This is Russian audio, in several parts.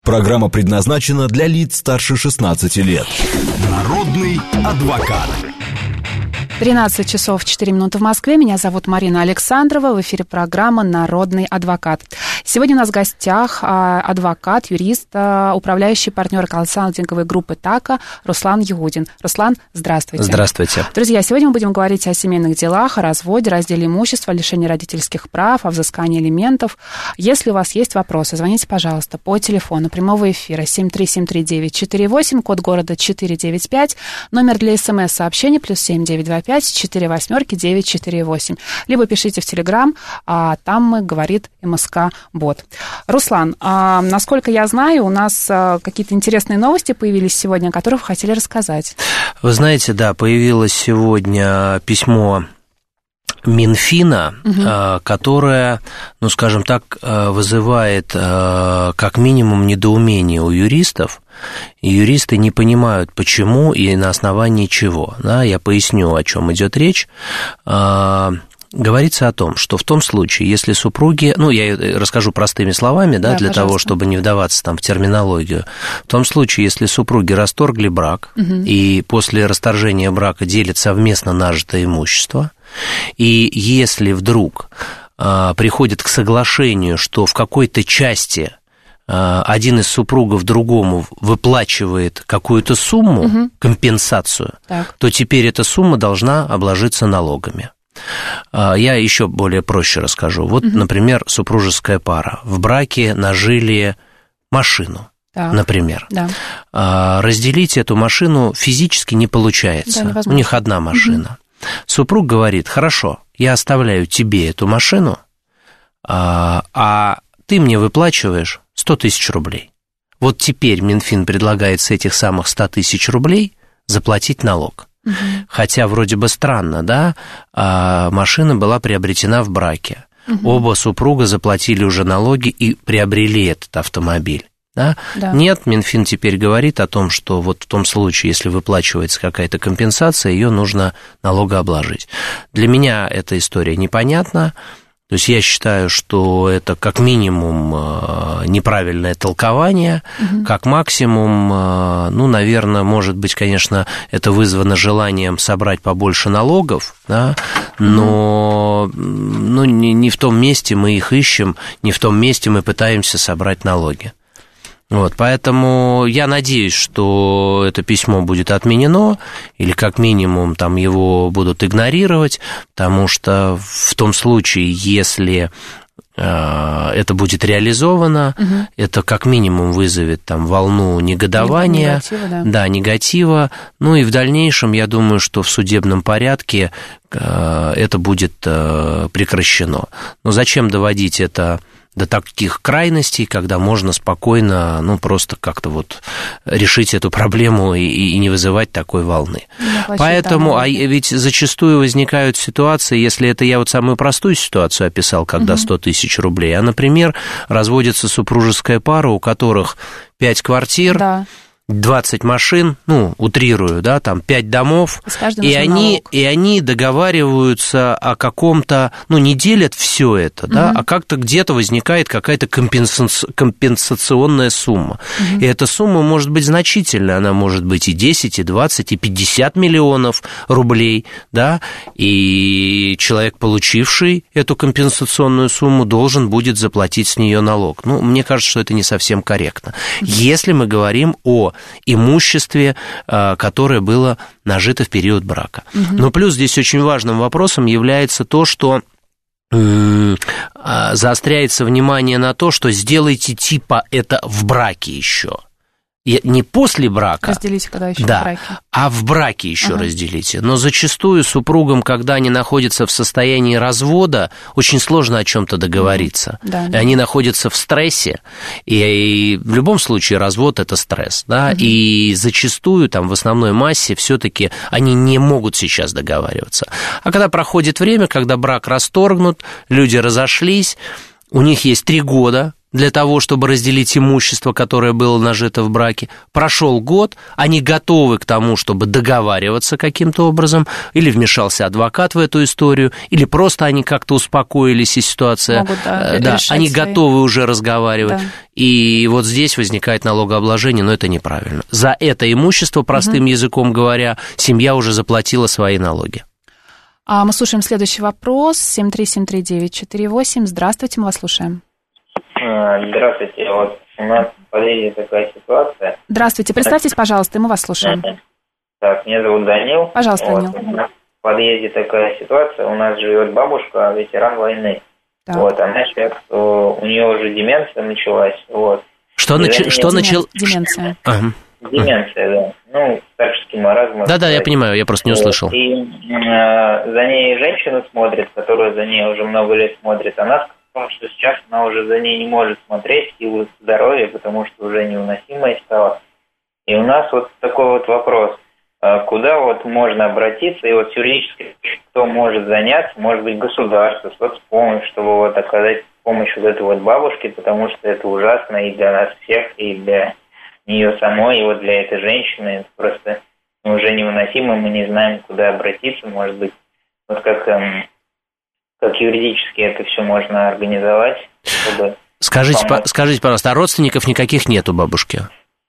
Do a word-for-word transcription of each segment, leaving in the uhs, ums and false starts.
Программа предназначена для лиц старше шестнадцати лет. Народный адвокат. тринадцать часов четыре минуты в Москве. Меня зовут Марина Александрова. В эфире программа «Народный адвокат». Сегодня у нас в гостях адвокат, юрист, управляющий партнер консалтинговой группы ТАКа Руслан Ягудин. Руслан, здравствуйте. Здравствуйте. Друзья, сегодня мы будем говорить о семейных делах, о разводе, разделе имущества, лишении родительских прав, о взыскании алиментов. Если у вас есть вопросы, звоните, пожалуйста, по телефону прямого эфира семь три семь три девять четыре восемь, код города четыре девять пять, номер для смс-сообщений плюс семь девять два пять четыре восьмерки девять четыре восемь. Либо пишите в Телеграм, а там мы говорит МСК-бот. Руслан, а, насколько я знаю, у нас а, какие-то интересные новости появились сегодня, о которых вы хотели рассказать. Вы знаете, да, появилось сегодня письмо Минфина, угу. которое, ну, скажем так, вызывает как минимум недоумение у юристов. И юристы не понимают, почему и на основании чего. Да, я поясню, о чем идет речь. Говорится о том, что в том случае, если супруги, ну, я расскажу простыми словами, да, да для пожалуйста. Того, чтобы не вдаваться там в терминологию, в том случае, если супруги расторгли брак, угу. и после расторжения брака делят совместно нажитое имущество, и если вдруг а, приходит к соглашению, что в какой-то части а, один из супругов другому выплачивает какую-то сумму, угу. компенсацию, так. то теперь эта сумма должна обложиться налогами. Я еще более проще расскажу. Вот, угу. например, супружеская пара в браке нажили машину, так. например. Да. Разделить эту машину физически не получается. Да, у них одна машина. Угу. Супруг говорит: хорошо, я оставляю тебе эту машину, а ты мне выплачиваешь сто тысяч рублей. Вот теперь Минфин предлагает с этих самых ста тысяч рублей заплатить налог. Угу. Хотя вроде бы странно, да, а машина была приобретена в браке. Угу. Оба супруга заплатили уже налоги и приобрели этот автомобиль. Да? Да. Нет, Минфин теперь говорит о том, что вот в том случае, если выплачивается какая-то компенсация, ее нужно налогообложить. Для меня эта история непонятна. То есть я считаю, что это как минимум неправильное толкование, угу. как максимум, ну, наверное, может быть, конечно, это вызвано желанием собрать побольше налогов, да, но ну, не, не в том месте мы их ищем, не в том месте мы пытаемся собрать налоги. Вот, поэтому я надеюсь, что это письмо будет отменено, или как минимум там его будут игнорировать, потому что в том случае, если э, это будет реализовано, угу. это как минимум вызовет там волну негодования, негатива, да. Да, негатива, ну и в дальнейшем, я думаю, что в судебном порядке э, это будет э, прекращено. Но зачем доводить это до таких крайностей, когда можно спокойно, ну, просто как-то вот решить эту проблему и, и не вызывать такой волны. Ну, поэтому, а ведь зачастую возникают ситуации, если это я вот самую простую ситуацию описал, когда угу. сто тысяч рублей, а, например, разводится супружеская пара, у которых пять квартир, да. двадцать машин, ну, утрирую, да, там пять домов, и они, и они договариваются о каком-то, ну, не делят все это, угу. да, а как-то где-то возникает какая-то компенса- компенсационная сумма. Угу. И эта сумма может быть значительная, она может быть и десять, и двадцать, и пятьдесят миллионов рублей, да, и человек, получивший эту компенсационную сумму, должен будет заплатить с нее налог. Ну, мне кажется, что это не совсем корректно. Угу. Если мы говорим о имуществе, которое было нажито в период брака. Угу. Но плюс здесь очень важным вопросом является то, что заостряется внимание на то, что сделайте типа это в браке еще. Не после брака, разделите, когда еще да, в браке. А в браке еще ага. разделите. Но зачастую супругам, когда они находятся в состоянии развода, очень сложно о чем-то договориться. Да, да. И они находятся в стрессе, и, и в любом случае развод – это стресс. Да? Угу. И зачастую там, в основной массе все-таки они не могут сейчас договариваться. А когда проходит время, когда брак расторгнут, люди разошлись, у них есть три года для того, чтобы разделить имущество, которое было нажито в браке. Прошел год, они готовы к тому, чтобы договариваться каким-то образом, или вмешался адвокат в эту историю, или просто они как-то успокоились, и ситуация... Могут, да, да, они свои... готовы уже разговаривать. Да. И вот здесь возникает налогообложение, но это неправильно. За это имущество, простым угу. языком говоря, семья уже заплатила свои налоги. А мы слушаем следующий вопрос. семь три семь три девять четыре восемь. Здравствуйте, мы вас слушаем. Здравствуйте. Вот у нас в подъезде такая ситуация. Здравствуйте. Представьтесь, пожалуйста, и мы вас слушаем. Так, меня зовут Данил. Пожалуйста, вот, Данил. У нас в подъезде такая ситуация. У нас живет бабушка, ветеран войны. Так. Вот, она сейчас, у нее уже деменция началась. Вот. Что, нач... что начал... Деменция. Ага. Деменция, да. Ну, старческий маразм. Да-да, я понимаю, я просто не услышал. Вот. И э, за ней женщина смотрит, которая за ней уже много лет смотрит. Она сказала, что сейчас она уже за ней не может смотреть в силу здоровья, потому что уже невыносимая стала. И у нас вот такой вот вопрос. Куда вот можно обратиться, и вот юридически кто может заняться, может быть, государство, соцпомощь, чтобы вот оказать помощь вот этой вот бабушке, потому что это ужасно и для нас всех, и для нее самой, и вот для этой женщины. Это просто уже невыносимо, мы не знаем, куда обратиться, может быть, вот как, эм, как юридически это все можно организовать, чтобы... Скажите, по, скажите, пожалуйста, а родственников никаких нет у бабушки?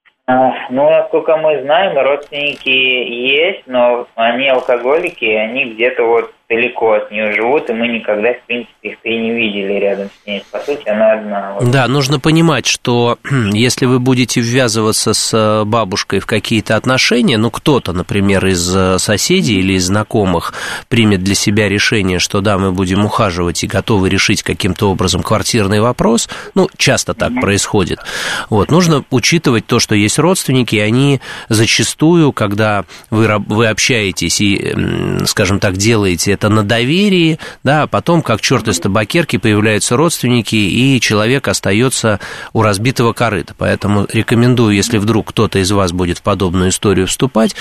Ну, насколько мы знаем, родственники есть, но они алкоголики, и они где-то вот далеко от нее живут, и мы никогда, в принципе, их-то и не видели рядом с ней. По сути, она одна. Вот. Да, нужно понимать, что если вы будете ввязываться с бабушкой в какие-то отношения, ну, кто-то, например, из соседей или из знакомых примет для себя решение, что да, мы будем ухаживать и готовы решить каким-то образом квартирный вопрос, ну, часто так mm-hmm. происходит. Вот, нужно учитывать то, что есть родственники, и они зачастую, когда вы, вы общаетесь и, скажем так, делаете это на доверии, да, а потом, как черт из табакерки, появляются родственники, и человек остается у разбитого корыта. Поэтому рекомендую, если вдруг кто-то из вас будет в подобную историю вступать,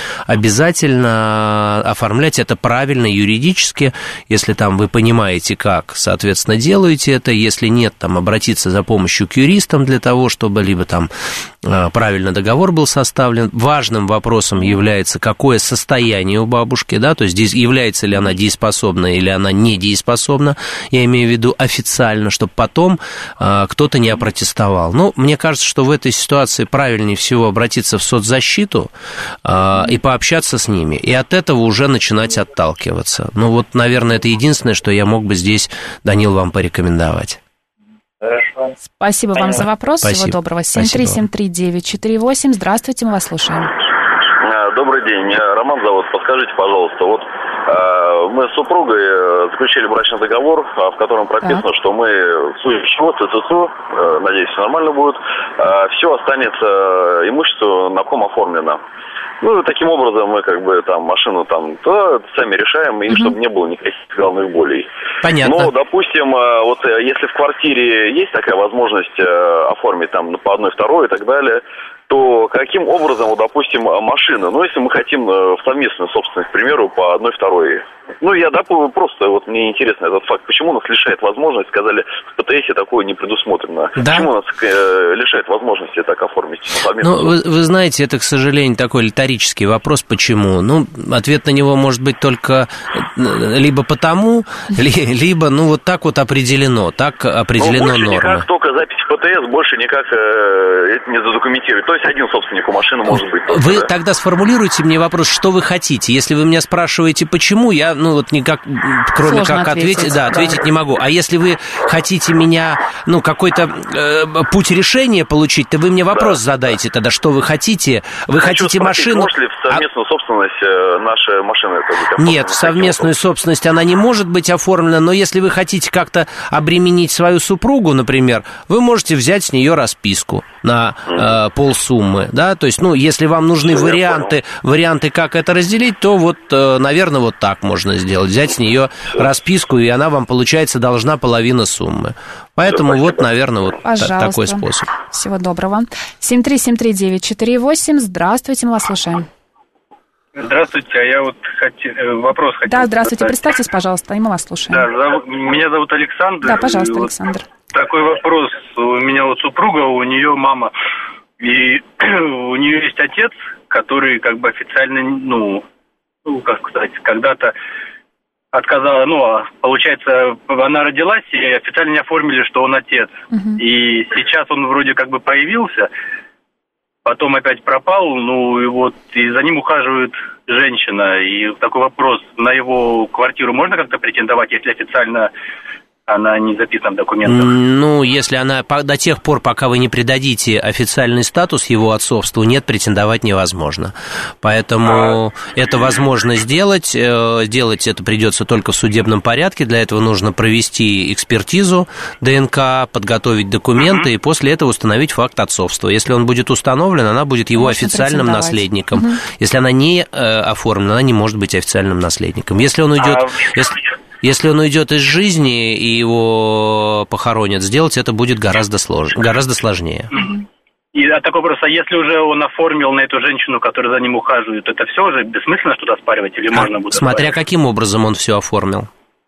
обязательно оформлять это правильно юридически, если там вы понимаете, как, соответственно, делаете это, если нет, там, обратиться за помощью к юристам для того, чтобы либо там правильно договор был составлен. Важным вопросом является, какое состояние у бабушки, да, то есть является ли она дееспособной или она недееспособна, я имею в виду официально, чтобы потом э, кто-то не опротестовал. Ну, мне кажется, что в этой ситуации правильнее всего обратиться в соцзащиту э, и пообщаться с ними, и от этого уже начинать отталкиваться. Ну, вот, наверное, это единственное, что я мог бы здесь, Данил, вам порекомендовать. Хорошо. Спасибо вам за вопрос. Спасибо. Всего доброго. семь три семь три девять четыре восемь. Здравствуйте, мы вас слушаем. Добрый день. Меня Роман зовут. Подскажите, пожалуйста, вот мы с супругой заключили брачный договор, в котором прописано, так. что мы в случае чего, ЦЦСУ, надеюсь, все нормально будет, все останется, имущество на ком оформлено. Ну, таким образом мы как бы там машину там то сами решаем, и угу. чтобы не было никаких головных болей. Понятно. Но, допустим, вот если в квартире есть такая возможность оформить там по одной, второй и так далее, то каким образом, вот, допустим, машина, ну, если мы хотим в совместную собственность, к примеру, по одной, второй. Ну, я, да, просто, вот мне интересно этот факт, почему нас лишает возможности, сказали, в ПТСе такое не предусмотрено. Да? Почему нас э, лишает возможности так оформить совместную Ну, вы, вы знаете, это, к сожалению, такой риторический вопрос, почему? Ну, ответ на него может быть только либо потому, либо, ну, вот так вот определено, так определено ну, норма. Никак, только запись в ПТС, больше никак э, это не задокументировать. То есть один собственник у машины может быть. Только, вы да? тогда сформулируйте мне вопрос, что вы хотите. Если вы меня спрашиваете, почему, я, ну, вот никак, кроме Сложно как ответить, ответить, да, да. ответить не могу. А если вы хотите меня, ну, какой-то э, путь решения получить, то вы мне вопрос да, задайте да. тогда, что вы хотите. Вы Хочу хотите спросить, машину... может ли в совместную а... собственность э, наша машина это быть оформлена? Нет, в совместную собственность она не может быть оформлена, но если вы хотите как-то обременить свою супругу, например, вы можете взять с нее расписку на э, полсуммы, да, то есть, ну, если вам нужны Все, варианты, варианты, как это разделить, то вот, э, наверное, вот так можно сделать, взять с нее расписку, и она вам, получается, должна половина суммы. Поэтому Все, вот, наверное, вот Пожалуйста. такой способ. Всего доброго. семь три семь три девять четыре восемь. Здравствуйте, мы вас слушаем. Здравствуйте, а я вот хотел, вопрос хотел Да, здравствуйте, задать. Представьтесь, пожалуйста, и мы вас слушаем. Да, зовут, меня зовут Александр. Да, пожалуйста, вот, Александр. такой вопрос. У меня вот супруга, у нее мама, и у нее есть отец, который как бы официально, ну, ну как сказать, когда-то отказала, ну, получается, она родилась, и официально не оформили, что он отец. Uh-huh. И сейчас он вроде как бы появился, потом опять пропал, ну, и вот, и за ним ухаживает женщина. И такой вопрос, на его квартиру можно как-то претендовать, если официально она не записана в документах? Ну, если она до тех пор, пока вы не придадите официальный статус его отцовству, нет, претендовать невозможно. Поэтому а... это возможно сделать. Сделать это придется только в судебном порядке. Для этого нужно провести экспертизу ДНК, подготовить документы uh-huh. и после этого установить факт отцовства. Если он будет установлен, она будет его можно официальным наследником. Uh-huh. Если она не оформлена, она не может быть официальным наследником. Если он уйдет... А... Если... Если он уйдет из жизни и его похоронят, сделать это будет гораздо, слож... гораздо сложнее. И а такой вопрос, а если уже он оформил на эту женщину, которая за ним ухаживает, это все уже бессмысленно что-то оспаривать или а, можно будет смотря оспаривать? Каким образом он все оформил.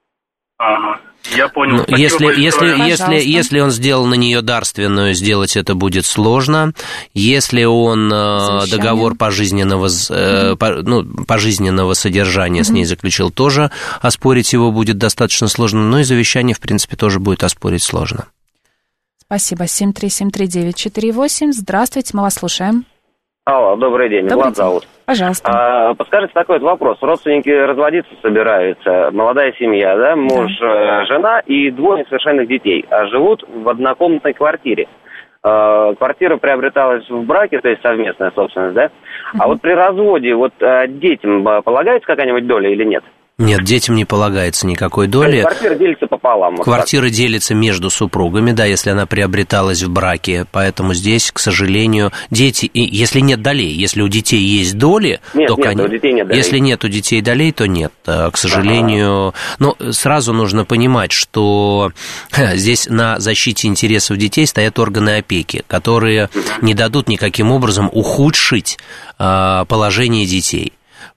Ага. Я понял. Ну, если, если, если, если он сделал на нее дарственную, сделать это будет сложно. Если он Завещание. договор пожизненного, mm-hmm. по, ну, пожизненного содержания mm-hmm. с ней заключил, тоже оспорить его будет достаточно сложно. Но и завещание, в принципе, тоже будет оспорить сложно. Спасибо. семь три семь три девять четыре восемь. Здравствуйте, мы вас слушаем. Алло, добрый день, добрый Влад день. зовут. Пожалуйста. А, подскажите такой вот вопрос. Родственники разводиться собираются, молодая семья, да, муж, да. жена и двое несовершенных детей, а живут в однокомнатной квартире. А, квартира приобреталась в браке, то есть совместная собственность, да? Uh-huh. А вот при разводе вот детям полагается какая-нибудь доля или нет? Нет, детям не полагается никакой доли. Квартира делится пополам. Вот Квартира так. делится между супругами, да, если она приобреталась в браке. Поэтому здесь, к сожалению, дети, и если нет долей, если у детей есть доли, нет, то, нет, конечно, у детей нет долей. Если нет у детей долей, то нет, к сожалению. Ага. Но сразу нужно понимать, что здесь на защите интересов детей стоят органы опеки, которые не дадут никаким образом ухудшить положение детей.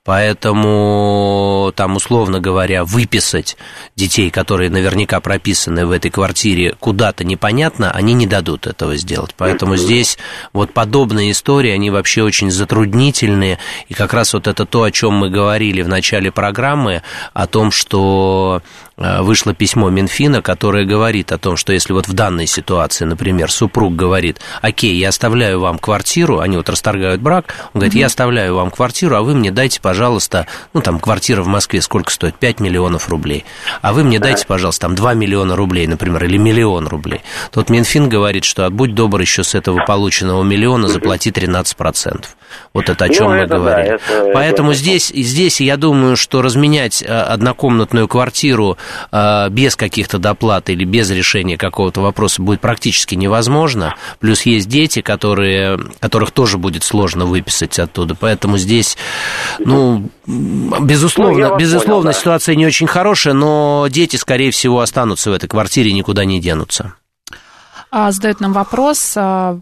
Поэтому, там, условно говоря, выписать детей, которые наверняка прописаны в этой квартире, куда-то непонятно, они не дадут этого сделать. Поэтому здесь вот подобные истории, они вообще очень затруднительные. И как раз вот это то, о чем мы говорили в начале программы, о том, что вышло письмо Минфина, которое говорит о том, что если вот в данной ситуации, например, супруг говорит: окей, я оставляю вам квартиру, они вот расторгают брак, он говорит: я оставляю вам квартиру, а вы мне дайте, пожалуйста, ну там квартира в Москве сколько стоит? пять миллионов рублей. А вы мне дайте, пожалуйста, там два миллиона рублей, например, или миллион рублей. Тут Минфин говорит, что будь добр, еще с этого полученного миллиона заплати тринадцать процентов. Вот это о чем ну, мы это говорили. Да, это, Поэтому это... здесь, здесь я думаю, что разменять однокомнатную квартиру без каких-то доплат или без решения какого-то вопроса будет практически невозможно. Плюс есть дети, которые, которых тоже будет сложно выписать оттуда. Поэтому здесь, ну, безусловно, ну, безусловно понял, да. ситуация не очень хорошая, но дети, скорее всего, останутся в этой квартире и никуда не денутся. А, задают нам вопрос...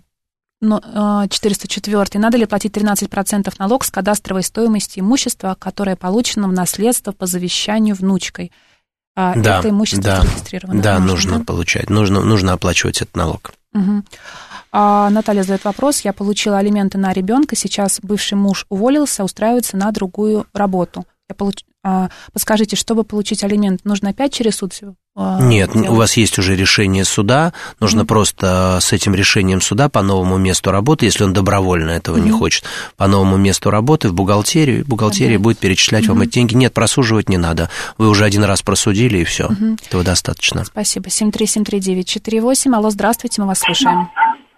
четыреста четвёртый. Надо ли платить тринадцать процентов налог с кадастровой стоимости имущества, которое получено в наследство по завещанию внучкой? А да, это имущество да, зарегистрировано? Да, нужно, нужно да? получать, нужно, нужно оплачивать этот налог. Угу. А, Наталья задает вопрос. Я получила алименты на ребенка, сейчас бывший муж уволился, устраивается на другую работу. Я получ... а, подскажите, чтобы получить алимент, нужно опять через суд? Нет, делать? У вас есть уже решение суда, нужно mm-hmm. просто с этим решением суда по новому месту работы, если он добровольно этого mm-hmm. не хочет, по новому месту работы в бухгалтерию, бухгалтерия mm-hmm. будет перечислять mm-hmm. вам эти деньги. Нет, просуживать не надо, вы уже один раз просудили, и все, mm-hmm. этого достаточно. Спасибо. семь три семь три девять четыре восемь. Алло, здравствуйте, мы вас слушаем.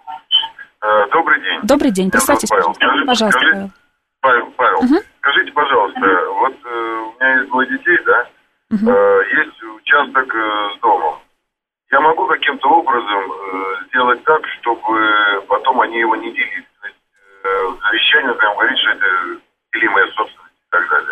Добрый день. Добрый день, представьтесь, пожалуйста. Пожалуйста, Павел. Павел, Павел. Угу. Скажите, пожалуйста, вот э, у меня есть двое детей, да? Угу. Э, есть участок э, с домом. Я могу каким-то образом э, сделать так, чтобы потом они его не делили? То есть э, в завещании там говорит, что это делимая собственность и так далее.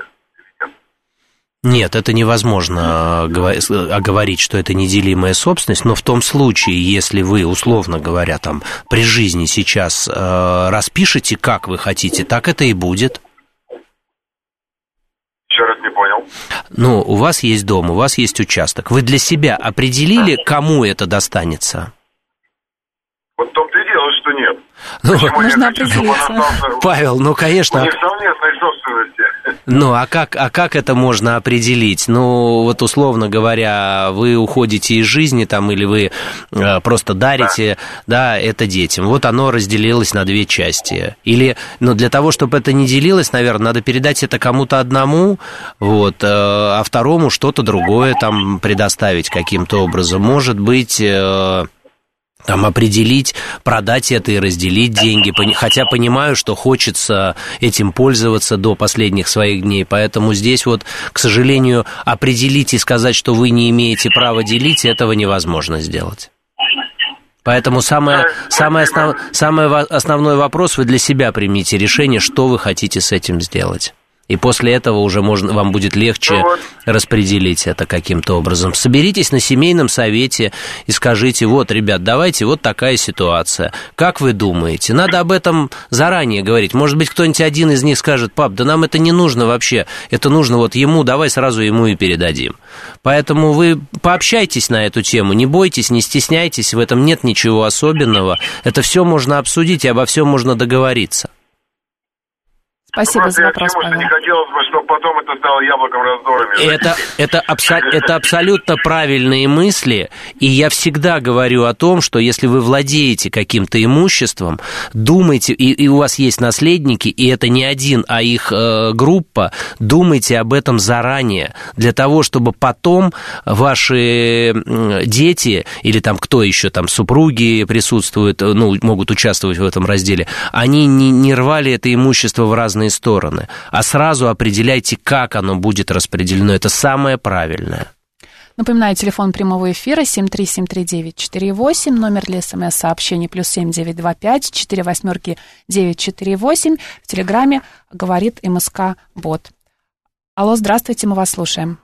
Нет, это невозможно оговорить, что это неделимая собственность, но в том случае, если вы, условно говоря, там, при жизни сейчас э, распишете, как вы хотите, так это и будет. Еще раз не понял. Ну, у вас есть дом, у вас есть участок. Вы для себя определили, кому это достанется? Вот в том-то и дело, что нет. Ну, нужно определиться. Павел, ну, конечно. У них совместной собственности. Ну, а как, а как это можно определить? Ну, вот условно говоря, вы уходите из жизни там, или вы э, просто дарите, да. да, это детям. Вот оно разделилось на две части. Или, ну, для того, чтобы это не делилось, наверное, надо передать это кому-то одному, вот, э, а второму что-то другое там предоставить каким-то образом. Может быть... Э, там определить, продать это и разделить деньги, хотя понимаю, что хочется этим пользоваться до последних своих дней, поэтому здесь вот, к сожалению, определить и сказать, что вы не имеете права делить, этого невозможно сделать. Поэтому самое, самое, основ, самый основной вопрос, вы для себя примите решение, что вы хотите с этим сделать. И после этого уже можно, вам будет легче ну вот. распределить это каким-то образом. Соберитесь на семейном совете и скажите, вот, ребят, давайте, вот такая ситуация. Как вы думаете? Надо об этом заранее говорить. Может быть, кто-нибудь один из них скажет, пап, да нам это не нужно вообще, это нужно вот ему, давай сразу ему и передадим. Поэтому вы пообщайтесь на эту тему, не бойтесь, не стесняйтесь, в этом нет ничего особенного. Это все можно обсудить, и обо всем можно договориться. Спасибо за вопрос, Павел. Не хотелось бы, чтобы потом это стало яблоком раздора. Это, это, абсо- это абсолютно правильные мысли, и я всегда говорю о том, что если вы владеете каким-то имуществом, думайте, и, и у вас есть наследники, и это не один, а их э, группа, думайте об этом заранее, для того, чтобы потом ваши дети, или там кто еще, там супруги присутствуют, ну, могут участвовать в этом разделе, они не, не рвали это имущество в разные стороны, а сразу определяйте, как оно будет распределено. Это самое правильное. Напоминаю, телефон прямого эфира семь три семь три девять четыре восемь, номер для смс-сообщений плюс семь девять два пять четыре восьмерки девять четыре восемь. В Телеграме говорит МСК-бот. Алло, здравствуйте, мы вас слушаем.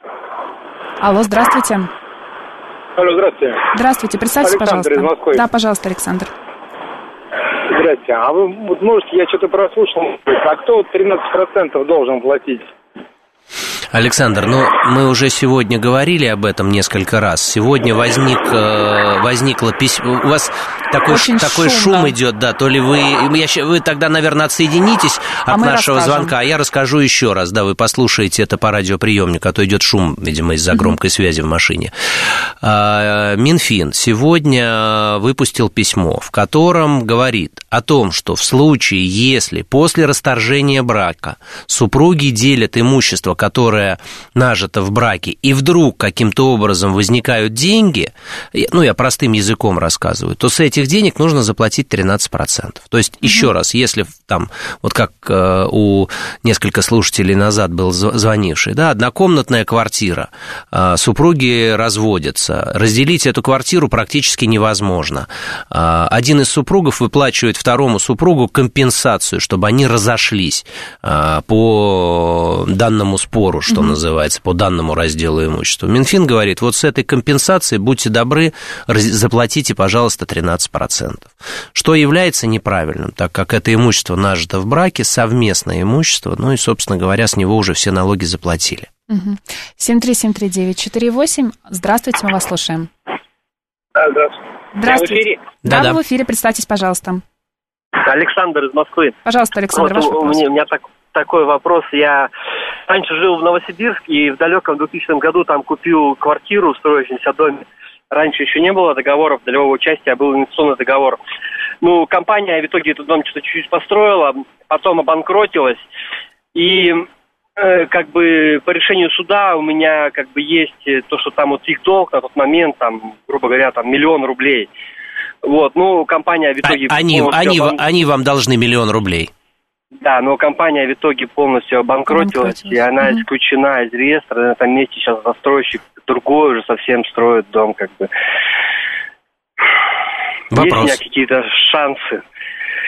Алло, здравствуйте. Алло, здравствуйте. Здравствуйте, представьтесь, Александр пожалуйста. Из Москвы. Да, пожалуйста, Александр. Здравствуйте. А вы, вот, может, я что-то прослушал, а кто тринадцать процентов должен платить? Александр, ну, мы уже сегодня говорили об этом несколько раз. Сегодня возник, возникло письмо. У вас такой, такой шум идет, да, то ли вы... Я, вы тогда, наверное, отсоединитесь от а нашего звонка, а я расскажу еще раз. Да, вы послушаете это по радиоприемнику, а то идет шум, видимо, из-за громкой связи в машине. Минфин сегодня выпустил письмо, в котором говорит о том, что в случае, если после расторжения брака супруги делят имущество, которое нажито в браке, и вдруг каким-то образом возникают деньги, ну, я простым языком рассказываю, то с этих денег нужно заплатить тринадцать процентов. То есть, mm-hmm. еще раз, если там, вот как э, у несколько слушателей назад был звонивший, да, однокомнатная квартира, э, супруги разводятся, разделить эту квартиру практически невозможно. Э, один из супругов выплачивает второму супругу компенсацию, чтобы они разошлись э, по данному спору, что mm-hmm. называется, по данному разделу имущества. Минфин говорит, вот с этой компенсацией, будьте добры, заплатите, пожалуйста, тринадцать процентов. Что является неправильным, так как это имущество нажито в браке, совместное имущество, ну и, собственно говоря, с него уже все налоги заплатили. Угу. семь три семь три девять четыре восемь. Здравствуйте, мы вас слушаем. Да, здравствуйте. Здравствуйте. Да, да, вы в эфире, представьтесь, пожалуйста. Александр из Москвы. Пожалуйста, Александр, вот ваш вопрос. У меня, у меня так, такой вопрос. Я раньше жил в Новосибирске и в далеком двухтысячном году там купил квартиру в строящемся доме. Раньше еще не было договоров долевого участия, а был инвестиционный договор. Ну, компания в итоге этот дом что-то чуть-чуть построила, потом обанкротилась. И э, как бы по решению суда у меня как бы есть то, что там вот их долг на тот момент, там, грубо говоря, там миллион рублей. Вот, ну, компания в итоге... А, они, они, обан... они вам должны миллион рублей? Да, но компания в итоге полностью обанкротилась, и она mm-hmm. исключена из реестра. На этом месте сейчас застройщик другой уже совсем строит дом, как бы. Вопрос. Есть у меня какие-то шансы?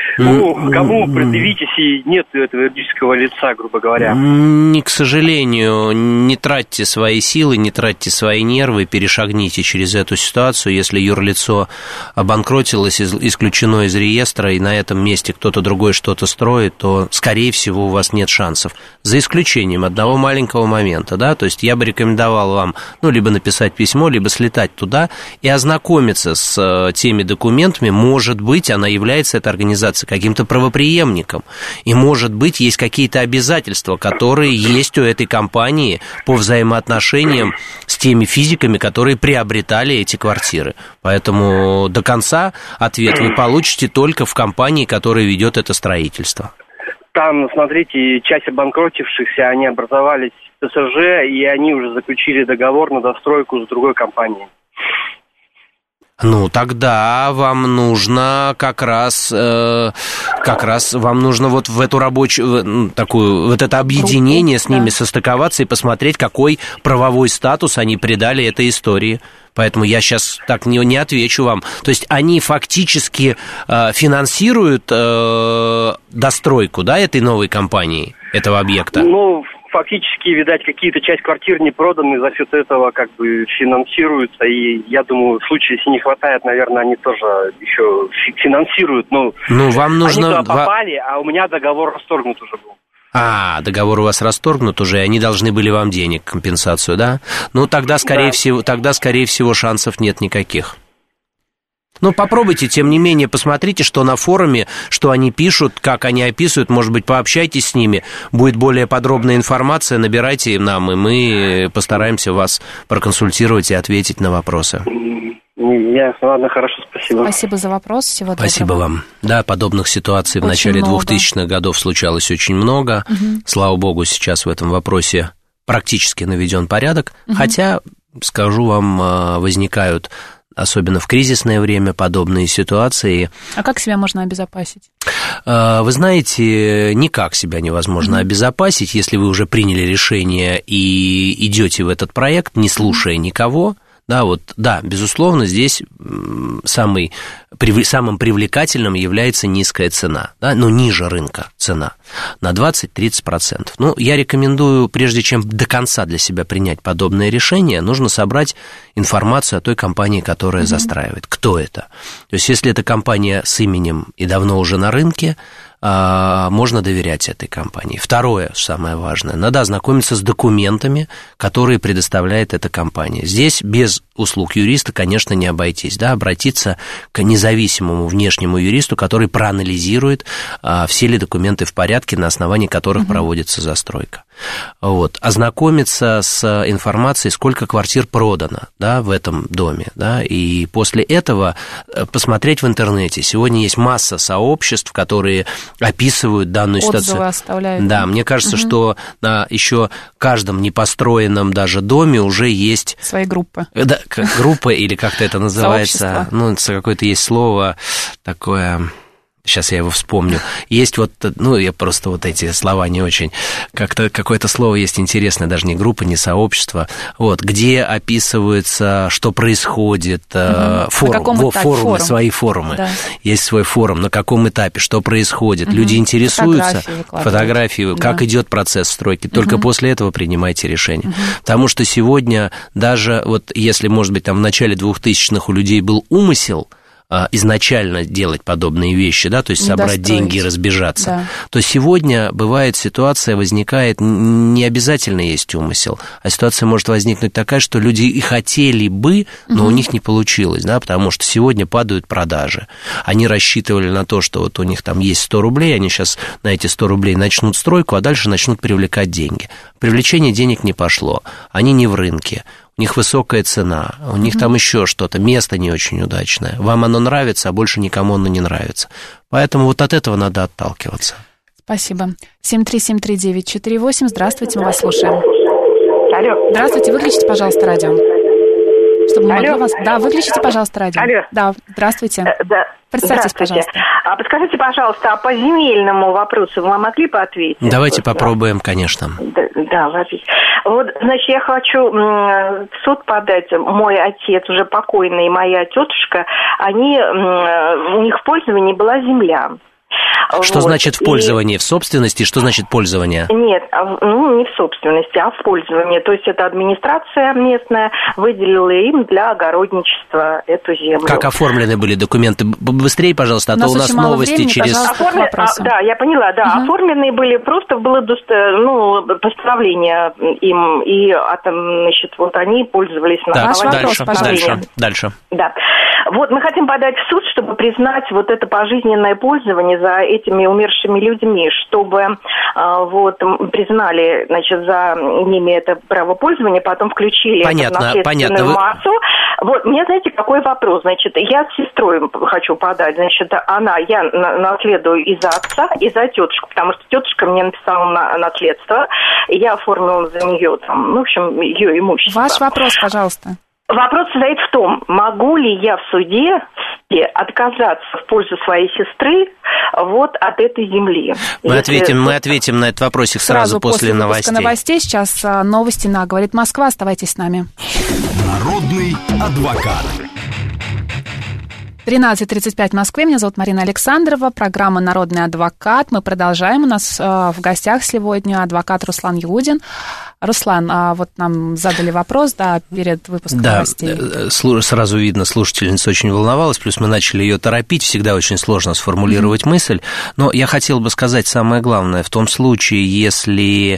Ну, кому предъявить, если нет этого юридического лица, грубо говоря? Не, к сожалению, не тратьте свои силы, не тратьте свои нервы, перешагните через эту ситуацию. Если юрлицо обанкротилось, исключено из реестра, и на этом месте кто-то другой что-то строит, то, скорее всего, у вас нет шансов. За исключением одного маленького момента, да, то есть я бы рекомендовал вам, ну, либо написать письмо, либо слетать туда и ознакомиться с теми документами. Может быть, она является, эта организация, каким-то правопреемником, и, может быть, есть какие-то обязательства, которые есть у этой компании по взаимоотношениям с теми физиками, которые приобретали эти квартиры. Поэтому до конца ответ вы получите только в компании, которая ведет это строительство. Там, смотрите, часть обанкротившихся, они образовались в ТСЖ, и они уже заключили договор на достройку с другой компанией. Ну, тогда вам нужно как раз, э, как раз вам нужно вот в эту рабочую, такую, вот это объединение с ними, да, состыковаться и посмотреть, какой правовой статус они придали этой истории. Поэтому я сейчас так не, не отвечу вам. То есть они фактически э, финансируют э, достройку, да, этой новой компании, этого объекта? Ну, фактически, видать, какие-то часть квартир не проданы, за счет этого как бы финансируются, и я думаю, в случае, если не хватает, наверное, они тоже еще финансируют, но ну, вам нужно... они туда попали, а у меня договор расторгнут уже был. А, договор у вас расторгнут уже, и они должны были вам денег, компенсацию, да? Ну, тогда, скорее, да. всего, тогда, скорее всего, шансов нет никаких. Ну, попробуйте, тем не менее, посмотрите, что на форуме, что они пишут, как они описывают, может быть, пообщайтесь с ними, будет более подробная информация, набирайте нам, и мы постараемся вас проконсультировать и ответить на вопросы. Ясно, ладно, хорошо, спасибо. Спасибо за вопрос, всего доброго. Спасибо вам. Да, подобных ситуаций очень в начале много. двухтысячных годов случалось очень много. Угу. Слава богу, сейчас в этом вопросе практически наведен порядок, угу. хотя, скажу вам, возникают... особенно в кризисное время, подобные ситуации. А как себя можно обезопасить? Вы знаете, никак себя невозможно mm-hmm. обезопасить, если вы уже приняли решение и идете в этот проект, не слушая mm-hmm. никого. Да, вот, да, безусловно, здесь самый, самым привлекательным является низкая цена, да, но ниже рынка цена, на двадцать-тридцать процентов. Ну, я рекомендую, прежде чем до конца для себя принять подобное решение, нужно собрать информацию о той компании, которая mm-hmm. застраивает. Кто это? То есть, если это компания с именем и давно уже на рынке, можно доверять этой компании. Второе, самое важное, надо ознакомиться с документами, которые предоставляет эта компания. Здесь без услуг юриста, конечно, не обойтись, да, обратиться к независимому внешнему юристу, который проанализирует, все ли документы в порядке, на основании которых mm-hmm. проводится застройка. Вот. Ознакомиться с информацией, сколько квартир продано, да, в этом доме, да, и после этого посмотреть в интернете. Сегодня есть масса сообществ, которые описывают данную отзывы ситуацию. Оставляют. Да, мне кажется, угу. что на еще каждом непостроенном даже доме уже есть... Свои группы. Да, группа или как-то это называется. Ну, какое-то есть слово такое... Сейчас я его вспомню. Есть вот, ну, я просто вот эти слова не очень... Как-то какое-то слово есть интересное, даже не группа, не сообщество, вот, где описывается, что происходит, угу. форум, во, форумы, форум. свои форумы. Да. Есть свой форум, на каком этапе, что происходит. Угу. Люди интересуются, фотографии, фотографии да. как идет процесс стройки. Только угу. после этого принимайте решение. Угу. Потому что сегодня даже, вот если, может быть, там в начале двухтысячных у людей был умысел, изначально делать подобные вещи, да, то есть собрать деньги и разбежаться, да. то сегодня бывает ситуация, возникает, не обязательно есть умысел, а ситуация может возникнуть такая, что люди и хотели бы, но угу. у них не получилось, да, потому что сегодня падают продажи. Они рассчитывали на то, что вот у них там есть сто рублей, они сейчас на эти сто рублей начнут стройку, а дальше начнут привлекать деньги. Привлечение денег не пошло, они не в рынке. У них высокая цена, у них mm-hmm. там еще что-то, место не очень удачное. Вам оно нравится, а больше никому оно не нравится. Поэтому вот от этого надо отталкиваться. Спасибо. семь три семь три девять четыре восемь. Здравствуйте, мы вас слушаем. Алло. Здравствуйте, выключите, пожалуйста, радио. Чтобы мы могли вас... Да, выключите, пожалуйста, радио. Алло. Да, здравствуйте. Да. Представьтесь, пожалуйста. А подскажите, пожалуйста, а по земельному вопросу вы могли бы ответить? Давайте попробуем, конечно. Да, да, вот, значит, я хочу в суд подать. Мой отец, уже покойный, и моя тетушка, они, у них в пользовании была земля. Что вот. значит в пользовании? И... В собственности? Что значит пользование? Нет, ну, не в собственности, а в пользовании. То есть это администрация местная выделила им для огородничества эту землю. Как оформлены были документы? Быстрее, пожалуйста, а то у нас новости времени, через... Оформлен... а, да, я поняла, да. Угу. Оформленные были, просто было ну, постановление им, и а, там, значит, вот они пользовались на так, основании дальше, дальше, дальше. Да. Вот мы хотим подать в суд, чтобы признать вот это пожизненное пользование за этими умершими людьми, чтобы э, вот признали, значит, за ними это право пользования, потом включили понятно, это в наследственную понятно. массу. Вот, мне, знаете, какой вопрос? Значит, я с сестрой хочу подать, значит, она, я наследую и за отца, и за тетушку, потому что тетушка мне написала на наследство, и я оформила за нее, там, ну, в общем, ее имущество. Ваш вопрос, пожалуйста. Вопрос состоит в том, могу ли я в суде отказаться в пользу своей сестры вот от этой земли. Мы, Если... ответим, мы ответим на этот вопросик сразу, сразу после, после новостей. новостей. Сейчас новости на «Говорит Москва». Оставайтесь с нами. Народный адвокат. тринадцать тридцать пять в Москве. Меня зовут Марина Александрова. Программа «Народный адвокат». Мы продолжаем. У нас э, в гостях сегодня адвокат Руслан Юдин. Руслан, а вот нам задали вопрос, да, перед выпуском да, новостей. Да, сразу видно, слушательница очень волновалась, плюс мы начали ее торопить, всегда очень сложно сформулировать mm-hmm. мысль. Но я хотел бы сказать самое главное, в том случае, если...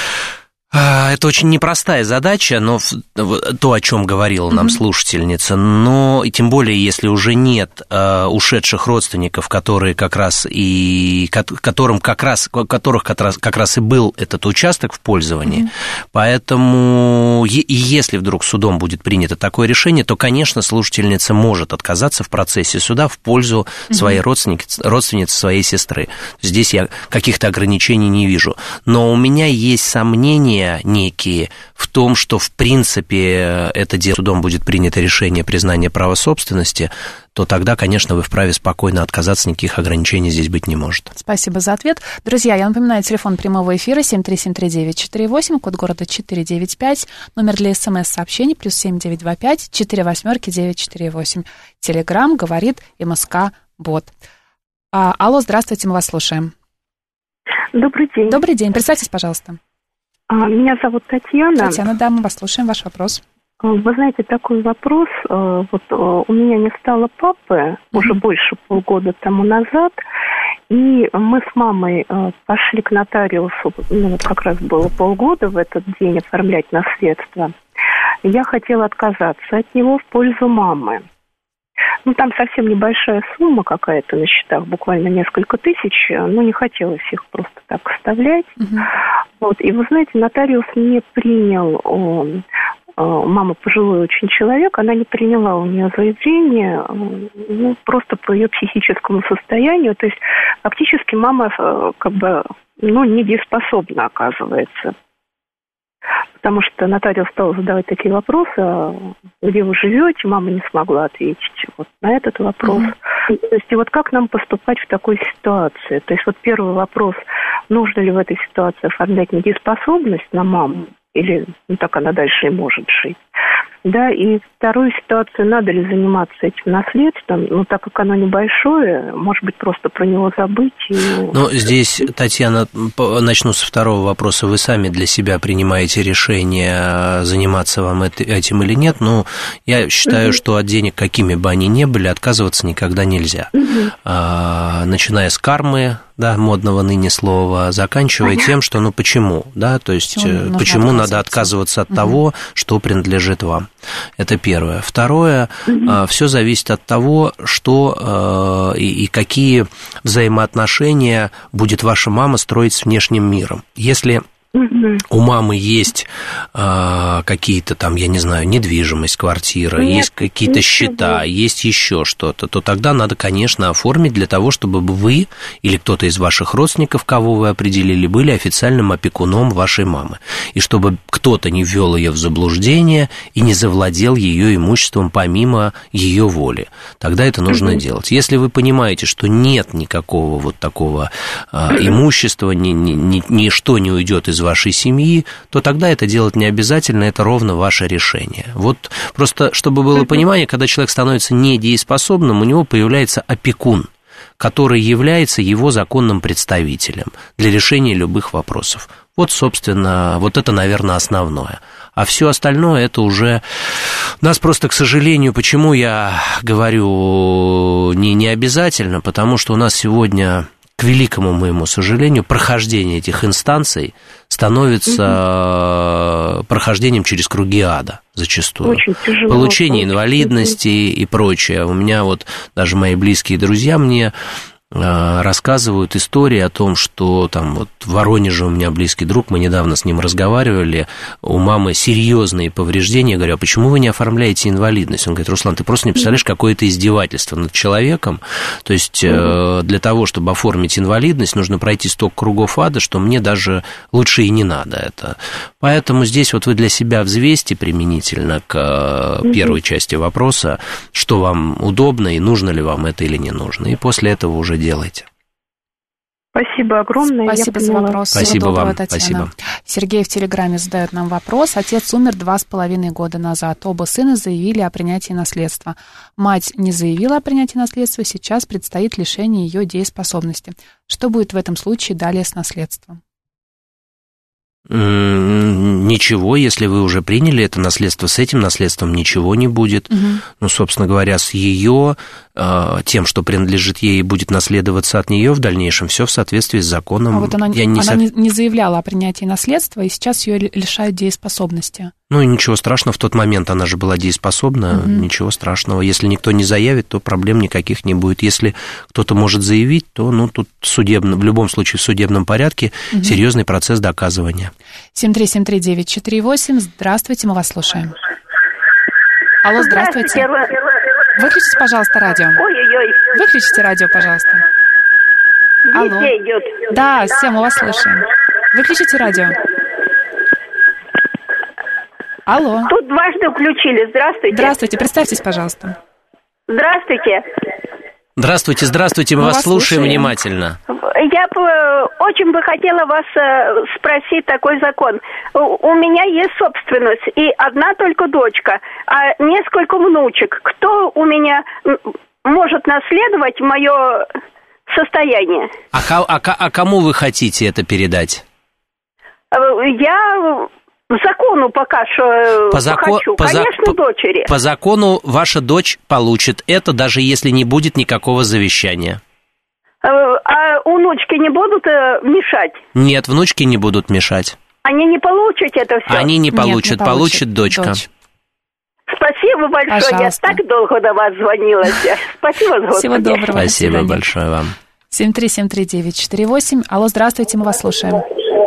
Это очень непростая задача, но то, о чем говорила нам mm-hmm. слушательница, но и тем более, если уже нет э, ушедших родственников, которые как раз и которым как раз, которых как раз, как раз и был этот участок в пользовании, mm-hmm. поэтому и если вдруг судом будет принято такое решение, то, конечно, слушательница может отказаться в процессе суда в пользу mm-hmm. своей родственницы, родственницы, своей сестры. Здесь я каких-то ограничений не вижу, но у меня есть сомнения некие в том, что в принципе это дело судом будет принято решение признания права собственности, то тогда, конечно, вы вправе спокойно отказаться, никаких ограничений здесь быть не может. Спасибо за ответ. Друзья, я напоминаю, телефон прямого эфира семь три семь три девять четыре восемь, код города четыре девять пять, номер для смс-сообщений плюс семь девять два пять четыре восьмерки девять четыре восемь. Телеграм говорит МСК-бот. А, алло, здравствуйте, мы вас слушаем. Добрый день. Добрый день, представьтесь, пожалуйста. Меня зовут Татьяна. Татьяна, да, мы вас слушаем, ваш вопрос. Вы знаете, такой вопрос. Вот у меня не стало папы mm-hmm. уже больше полгода тому назад, и мы с мамой пошли к нотариусу, ну вот как раз было полгода в этот день оформлять наследство. Я хотела отказаться от него в пользу мамы. Ну, там совсем небольшая сумма какая-то на счетах, буквально несколько тысяч, но не хотелось их просто так оставлять. Uh-huh. Вот. И вы знаете, нотариус не принял, он, мама пожилой очень человек, она не приняла у нее заявление, ну, просто по ее психическому состоянию. То есть фактически мама как бы, ну, недееспособна оказывается. Потому что нотариус стал задавать такие вопросы, где вы живете, мама не смогла ответить вот на этот вопрос. Mm-hmm. То есть и вот как нам поступать в такой ситуации? То есть вот первый вопрос, нужно ли в этой ситуации оформлять недееспособность на маму, или ну, так она дальше и может жить. Да, и вторую ситуацию, надо ли заниматься этим наследством, ну, так как оно небольшое, может быть, просто про него забыть. И... Ну, здесь, Татьяна, начну со второго вопроса. Вы сами для себя принимаете решение, заниматься вам этим или нет. Ну, я считаю, угу. что от денег, какими бы они ни были, отказываться никогда нельзя. Угу. А, начиная с кармы, да, модного ныне слова, заканчивая Понятно. Тем, что, ну, почему, да, то есть, почему, почему надо отказываться от угу. того, что принадлежит вам. Это первое. Второе, угу. все зависит от того, что и, и какие взаимоотношения будет ваша мама строить с внешним миром. Если у мамы есть а, какие-то там, я не знаю, недвижимость, квартира, Нет, есть какие-то счета, есть еще что-то, то тогда надо, конечно, оформить для того, чтобы вы или кто-то из ваших родственников, кого вы определили, были официальным опекуном вашей мамы. И чтобы кто-то не ввел ее в заблуждение и не завладел ее имуществом помимо ее воли. Тогда это нужно mm-hmm. делать. Если вы понимаете, что нет никакого вот такого а, имущества, ни, ни, ни, ничто не уйдет из вашей семьи, то тогда это делать не обязательно, это ровно ваше решение. Вот просто, чтобы было понимание, когда человек становится недееспособным, у него появляется опекун, который является его законным представителем для решения любых вопросов. Вот, собственно, вот это, наверное, основное. А все остальное это уже нас просто, к сожалению, почему я говорю не, не обязательно, потому что у нас сегодня, к великому моему сожалению, прохождение этих инстанций становится угу. прохождением через круги ада зачастую. Очень тяжело. Получение инвалидности и прочее. У меня вот даже мои близкие друзья мне рассказывают истории о том, что там вот в Воронеже у меня близкий друг, мы недавно с ним разговаривали, у мамы серьезные повреждения, я говорю, а почему вы не оформляете инвалидность? Он говорит, Руслан, ты просто не представляешь, какое это издевательство над человеком, то есть mm-hmm. для того, чтобы оформить инвалидность, нужно пройти столько кругов ада, что мне даже лучше и не надо это. Поэтому здесь вот вы для себя взвесьте применительно к mm-hmm. первой части вопроса, что вам удобно и нужно ли вам это или не нужно, и после этого уже делайте. Спасибо огромное. Спасибо за вопрос. Спасибо доброго, вам. Татьяна. Спасибо. Сергей в Телеграме задает нам вопрос. Отец умер два с половиной года назад. Оба сына заявили о принятии наследства. Мать не заявила о принятии наследства. Сейчас предстоит лишение ее дееспособности. Что будет в этом случае далее с наследством? Ничего, если вы уже приняли это наследство, с этим наследством ничего не будет. Угу. Ну, собственно говоря, с ее, тем, что принадлежит ей, будет наследоваться от нее в дальнейшем, все в соответствии с законом. А вот она, Я не, она не, не заявляла о принятии наследства, и сейчас ее лишают дееспособности. Ну, и ничего страшного, в тот момент она же была дееспособна, угу. ничего страшного. Если никто не заявит, то проблем никаких не будет. Если кто-то может заявить, то, ну, тут судебно, в любом случае в судебном порядке угу. серьезный процесс доказывания. семь три семь три девять четыре восемь. Здравствуйте, мы вас слушаем. Алло, здравствуйте. здравствуйте. Выключите, пожалуйста, радио. Ой-ой-ой. Выключите радио, пожалуйста. Алло. Идет. Да, все, мы вас слушаем. Выключите радио. Алло. Тут дважды включили. Здравствуйте. Здравствуйте, представьтесь, пожалуйста. Здравствуйте. Здравствуйте, здравствуйте, мы, мы вас слушаем, слушаем внимательно. Я бы очень бы хотела вас спросить такой закон. У меня есть собственность, и одна только дочка, а несколько внучек. Кто у меня может наследовать мое состояние? А, а, а кому вы хотите это передать? Я... По закону пока что по зако... хочу. По Конечно, за... дочери. По закону ваша дочь получит это, даже если не будет никакого завещания. А, а внучки не будут мешать? Нет, внучки не будут мешать. Они не получат это все? Они не получат, Нет, не получит дочка. Дочь. Спасибо большое, Пожалуйста. Я так долго до вас звонила. Спасибо, Господи. Всего доброго. Спасибо большое вам. семь три семь три девять четыре восемь. Алло, здравствуйте, мы вас слушаем.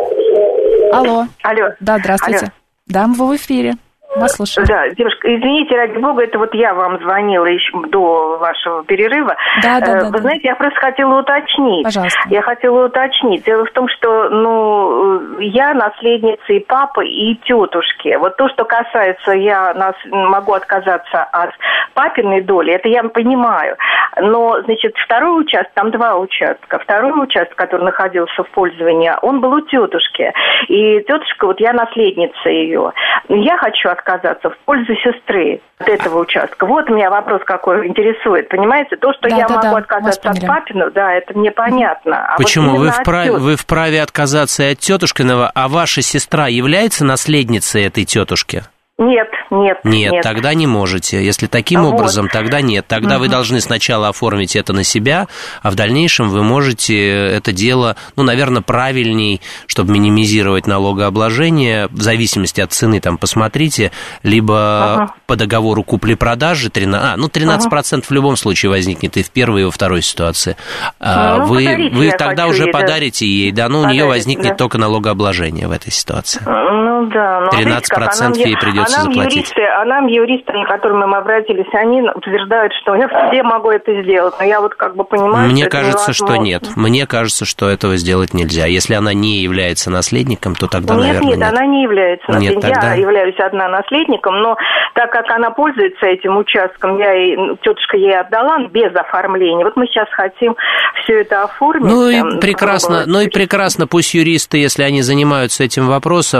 Алло. Алло. Да, здравствуйте. Алло. Да, мы в эфире. Вас слушаем. Да, девушка, извините, ради бога, это вот я вам звонила еще до вашего перерыва. Да, да, да. Вы да. знаете, я просто хотела уточнить. Пожалуйста. Я хотела уточнить. Дело в том, что, ну, я наследница и папы, и тетушки. Вот то, что касается, я нас, могу отказаться от папиной доли, это я понимаю. Но, значит, второй участок, там два участка. Второй участок, который находился в пользовании, он был у тетушки. И тетушка, вот я наследница ее. Я хочу отказаться в пользу сестры от этого участка. Вот у меня вопрос какой интересует. Понимаете, то, что да, я да, могу да, отказаться от папиного, да, это мне понятно. А почему? Вот вы, вправе, от вы вправе отказаться и от тетушкиного, а ваша сестра является наследницей этой тетушки? Нет, нет, нет. Нет, нет. тогда не можете. Если таким вот. образом, тогда нет. Тогда угу. вы должны сначала оформить это на себя, а в дальнейшем вы можете это дело, ну, наверное, правильней, чтобы минимизировать налогообложение, в зависимости от цены, там, посмотрите, либо ага. по договору купли-продажи, тринадцать, а, ну, тринадцать процентов ага. в любом случае возникнет и в первой, и во второй ситуации. Ну, вы вы тогда уже ей, подарите да. ей, да, но подарить, у нее возникнет да. только налогообложение в этой ситуации. Ну, да. Ну, тринадцать процентов ей придется а нам заплатить. Юристы, а нам юристы, к которым мы обратились, они утверждают, что я в суде могу это сделать. Но я вот как бы понимаю, Мне что кажется, это что нет. Мне кажется, что этого сделать нельзя. Если она не является наследником, то тогда, нет, наверное, нет. нет. Она не является наследником. Нет, тогда... Я являюсь одна наследником, но так как она пользуется этим участком, я ей, тетушка ей отдала без оформления. Вот мы сейчас хотим все это оформить. Ну и там, прекрасно, ну и прекрасно, пусть юристы, если они занимаются этим вопросом,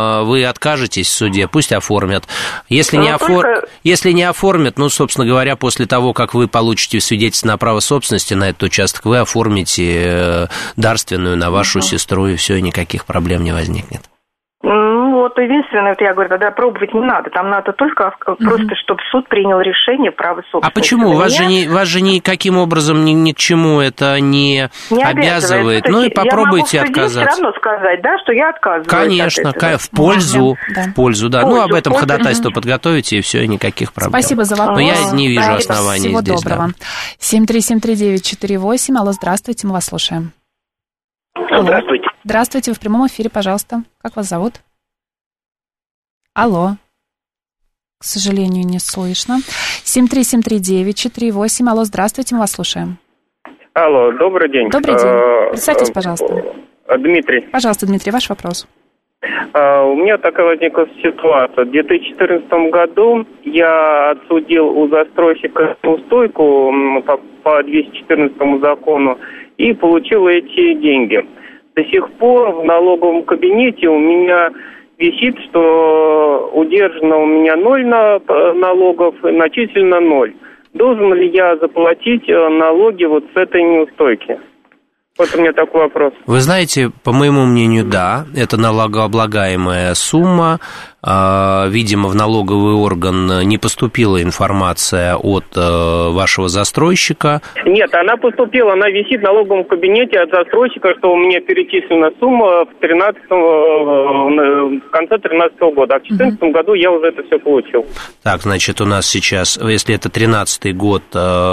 вы откажетесь в суде, пусть оформят. Если не, офор... только... Если не оформят, ну, собственно говоря, после того, как вы получите свидетельство на право собственности на этот участок, вы оформите дарственную на вашу uh-huh. сестру, и все, и никаких проблем не возникнет. Ну, вот единственное, вот я говорю, тогда пробовать не надо. Там надо только mm-hmm. просто, чтобы суд принял решение права собственности. А почему? Вас же, не, вас же никаким образом ни, ни к чему это не, не обязывает. Ну и попробуйте я могу в суде отказаться. все равно сказать, да, что я отказываюсь. Конечно, от этого. в пользу, да. в пользу, да. Пользу, ну, об этом пользу. ходатайство mm-hmm. подготовите, и все, никаких проблем. Спасибо за вопрос. Но я не вижу оснований Всего здесь. Доброго. Да. семь три семь три девять четыре восемь. Алло, здравствуйте, мы вас слушаем. Здравствуйте. Алло. Здравствуйте, вы в прямом эфире, пожалуйста. Как вас зовут? Алло. К сожалению, не слышно. семь три семь три девять четыре восемь. Алло, здравствуйте, мы вас слушаем. Алло, добрый день. Добрый день. Представьтесь, пожалуйста. Дмитрий. Пожалуйста, Дмитрий, ваш вопрос. У меня такая возникла ситуация. В две тысячи четырнадцатом году я отсудил у застройщика неустойку по, по двести четырнадцатому закону и получил эти деньги. До сих пор в налоговом кабинете у меня висит, что удержано у меня ноль на, налогов, начислено ноль. Должен ли я заплатить налоги вот с этой неустойки? Вот у меня такой вопрос. Вы знаете, по моему мнению, да, это налогооблагаемая сумма. Видимо, в налоговый орган не поступила информация от вашего застройщика. Нет, она поступила, она висит в налоговом кабинете от застройщика, что у меня перечислена сумма в, тринадцатом, в конце две тысячи тринадцатого года, а в две тысячи четырнадцатом угу. году я уже это все получил. Так, значит, у нас сейчас, если это тринадцатый год,